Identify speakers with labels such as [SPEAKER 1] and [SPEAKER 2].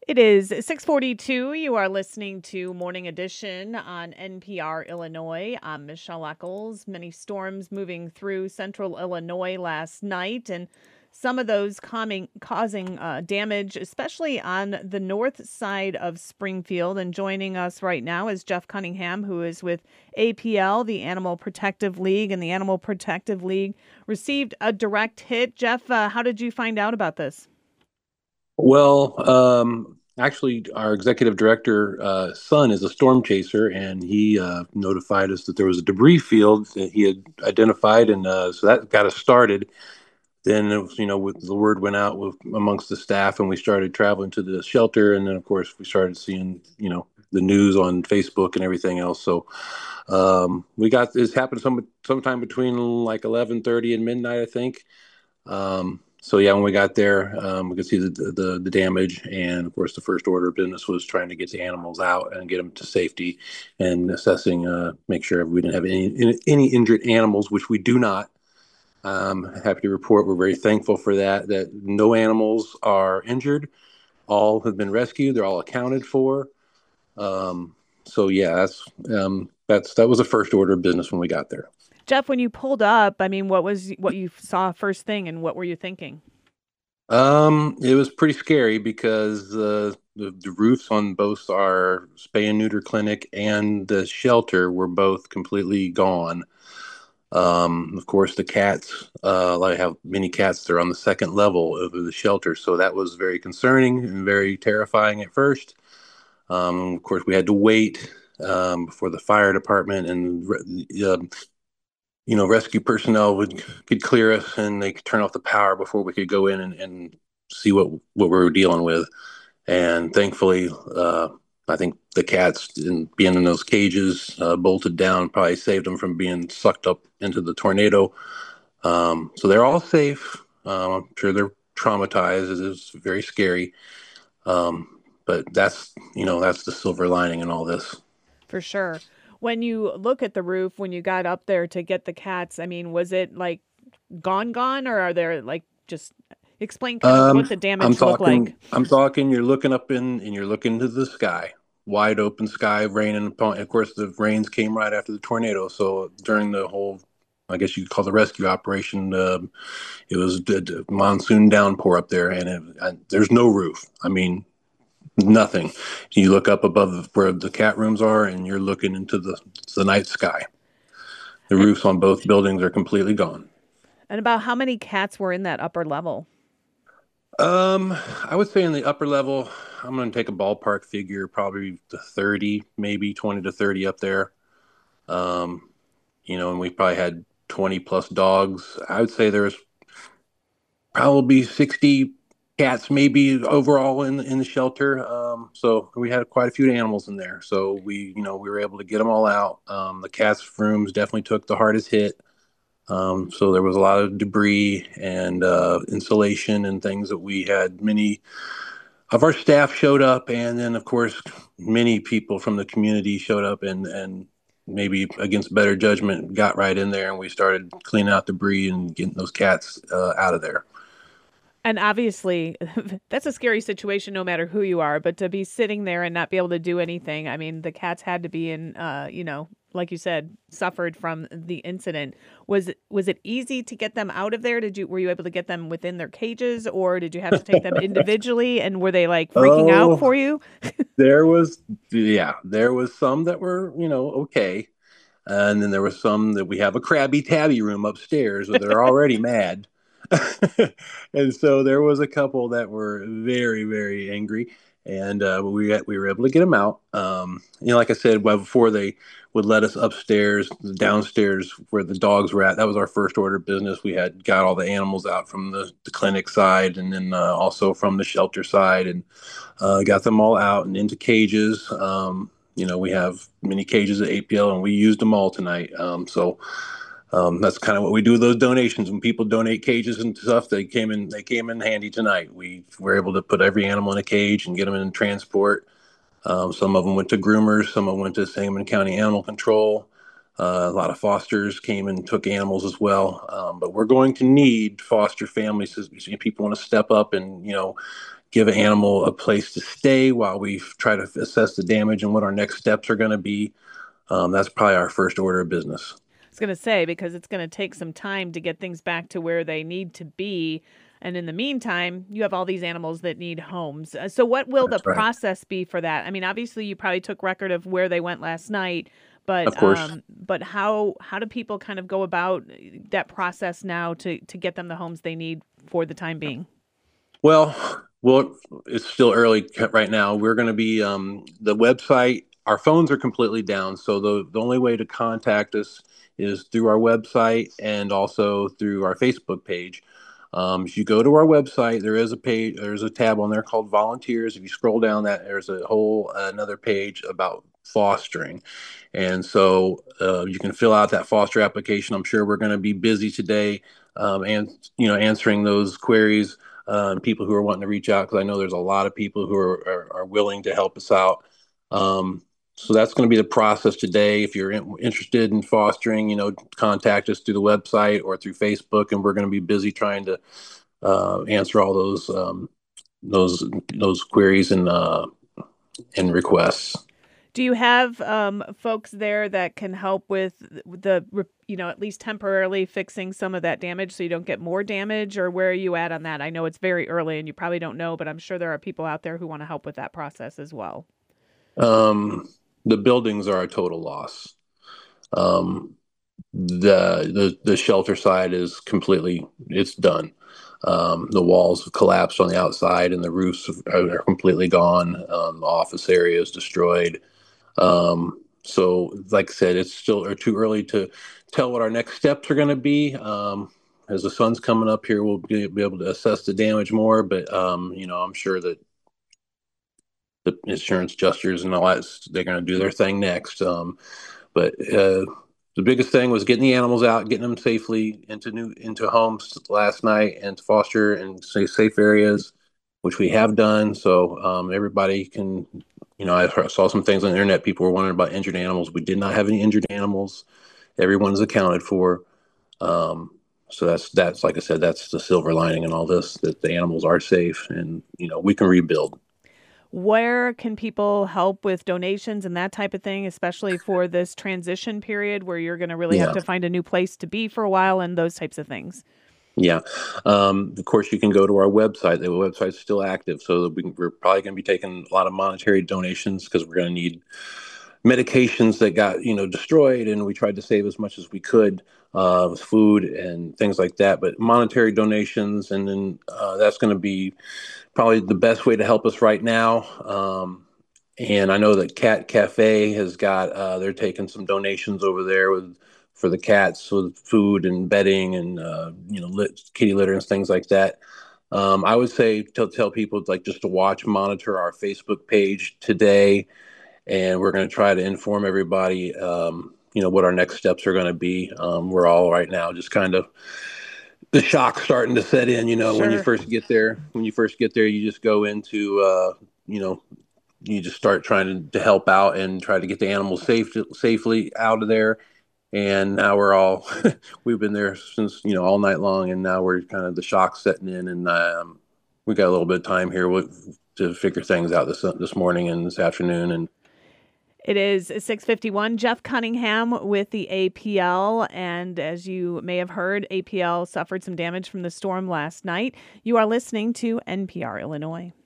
[SPEAKER 1] It is 6:42. You are listening to Morning Edition on NPR Illinois. I'm Michelle Eccles. Many storms moving through central Illinois last night, and some of those causing damage, especially on the north side of Springfield. And joining us right now is Jeff Cunningham, who is with APL, the Animal Protective League, and the Animal Protective League received a direct hit. Jeff, how did you find out about this?
[SPEAKER 2] Actually, our executive director son is a storm chaser, and he notified us that there was a debris field that he had identified, and so that got us started. Then, it was, the word went out amongst the staff, and we started traveling to the shelter, and then, of course, we started seeing, the news on Facebook and everything else. So, we got this happened sometime between like 11:30 and midnight, I think. So yeah, when we got there, we could see the damage, and of course, the first order of business was trying to get the animals out and get them to safety, and assessing, make sure we didn't have any injured animals, which we do not. Happy to report we're very thankful for that. That no animals are injured. All have been rescued. They're all accounted for. So yeah, that was the first order of business when we got there.
[SPEAKER 1] Jeff, when you pulled up, I mean, what you saw first thing, and what were you thinking?
[SPEAKER 2] It was pretty scary because the roofs on both our spay and neuter clinic and the shelter were both completely gone. Of course, the cats, I have many cats that are on the second level of the shelter, so that was very concerning and very terrifying at first. Of course, we had to wait before the fire department and rescue personnel could clear us, and they could turn off the power before we could go in and see what we were dealing with. And thankfully, I think the cats being in those cages, bolted down, probably saved them from being sucked up into the tornado. So they're all safe. I'm sure they're traumatized. It's very scary. But that's the silver lining in all this.
[SPEAKER 1] For sure. When you look at the roof, when you got up there to get the cats, I mean, was it like gone, or are there like just explain kind of what the
[SPEAKER 2] I'm
[SPEAKER 1] damage looked like?
[SPEAKER 2] talking. You're looking up and you're looking to the sky, wide open sky, raining. Of course, the rains came right after the tornado. So during the whole, I guess you could call the rescue operation, it was a monsoon downpour up there, and there's no roof. I mean, nothing. You look up above where the cat rooms are, and you're looking into the night sky. The
[SPEAKER 1] And
[SPEAKER 2] roofs on both buildings are completely gone.
[SPEAKER 1] and about how many cats were in that upper level?
[SPEAKER 2] I would say in the upper level, I'm going to take a ballpark figure, probably the 30, maybe 20 to 30 up there. Um, and we probably had 20 plus dogs. I would say there's probably 60 cats, maybe overall in the shelter. So we had quite a few animals in there. So we were able to get them all out. The cats' rooms definitely took the hardest hit. So there was a lot of debris and insulation and things that we had. Many of our staff showed up, and then of course many people from the community showed up, and maybe against better judgment got right in there, and we started cleaning out debris and getting those cats out of there.
[SPEAKER 1] And obviously, that's a scary situation no matter who you are, but to be sitting there and not be able to do anything, I mean, the cats had to be in, like you said, suffered from the incident. Was it easy to get them out of there? Were you able to get them within their cages, or did you have to take them individually, and were they like freaking out
[SPEAKER 2] Oh,
[SPEAKER 1] for you?
[SPEAKER 2] there was some that were okay, and then there was some that we have a Krabby Tabby room upstairs where they're already mad. And so there was a couple that were very, very angry, and we were able to get them out. Like I said, well, before they would let us upstairs, downstairs where the dogs were at, that was our first order of business. We had got all the animals out from the clinic side, and then also from the shelter side, and got them all out and into cages. We have many cages at APL, and we used them all tonight. So that's kind of what we do with those donations. When people donate cages and stuff, they came in handy tonight. We were able to put every animal in a cage and get them in transport. Some of them went to groomers, some of them went to Sangamon County Animal Control. A lot of fosters came and took animals as well. But we're going to need foster families. If people want to step up and give an animal a place to stay while we try to assess the damage and what our next steps are going to be. That's probably our first order of business.
[SPEAKER 1] I was going to say, because it's going to take some time to get things back to where they need to be. And in the meantime, you have all these animals that need homes. So what will the
[SPEAKER 2] That's right.
[SPEAKER 1] process be for that? I mean, obviously you probably took record of where they went last night,
[SPEAKER 2] Of course.
[SPEAKER 1] but how do people kind of go about that process now to get them the homes they need for the time being?
[SPEAKER 2] Well, well, it's still early right now. We're going to be the website. Our phones are completely down, so the only way to contact us is through our website and also through our Facebook page. If you go to our website, there is a page, there's a tab on there called Volunteers. If you scroll down that, there's a whole another page about fostering, and so you can fill out that foster application. I'm sure we're going to be busy today, and answering those queries. People who are wanting to reach out because I know there's a lot of people who are willing to help us out. Um, so that's going to be the process today. If you're interested in fostering, contact us through the website or through Facebook, and we're going to be busy trying to answer all those queries and requests.
[SPEAKER 1] Do you have folks there that can help with at least temporarily fixing some of that damage so you don't get more damage, or where are you at on that? I know it's very early and you probably don't know, but I'm sure there are people out there who want to help with that process as well.
[SPEAKER 2] Um, the buildings are a total loss. Um, the shelter side is completely it's done. The walls have collapsed on the outside, and the roofs are completely gone. The office area is destroyed. So, like I said, it's still too early to tell what our next steps are going to be. As the sun's coming up here, we'll be able to assess the damage more. But I'm sure that the insurance adjusters and all that they're going to do their thing next. But the biggest thing was getting the animals out, getting them safely into homes last night, and to foster and safe areas, which we have done. So everybody can, I saw some things on the internet. People were wondering about injured animals. We did not have any injured animals. Everyone's accounted for. So that's like I said, that's the silver lining in all this, that the animals are safe, and we can rebuild.
[SPEAKER 1] Where can people help with donations and that type of thing, especially for this transition period where you're going to really have
[SPEAKER 2] Yeah.
[SPEAKER 1] to find a new place to be for a while and those types of things?
[SPEAKER 2] Yeah. Of course, you can go to our website. The website's still active, so we're probably going to be taking a lot of monetary donations because we're going to need medications that got destroyed, and we tried to save as much as we could with food and things like that. But monetary donations, and then that's going to be probably the best way to help us right now. And I know that Cat Cafe has got they're taking some donations over there for the cats with food and bedding and kitty litter and things like that. I would say tell people like just to monitor our Facebook page today, and we're going to try to inform everybody. What our next steps are going to be. We're all right now just kind of the shock starting to set in. When you
[SPEAKER 1] Sure.
[SPEAKER 2] first get there, you just go into you just start trying to help out and try to get the animals safely out of there. And now we're all we've been there since all night long, and now we're kind of the shock setting in, and we got a little bit of time here to figure things out this morning and this afternoon. And
[SPEAKER 1] It is 6:51. Jeff Cunningham with the APL. And as you may have heard, APL suffered some damage from the storm last night. You are listening to NPR Illinois.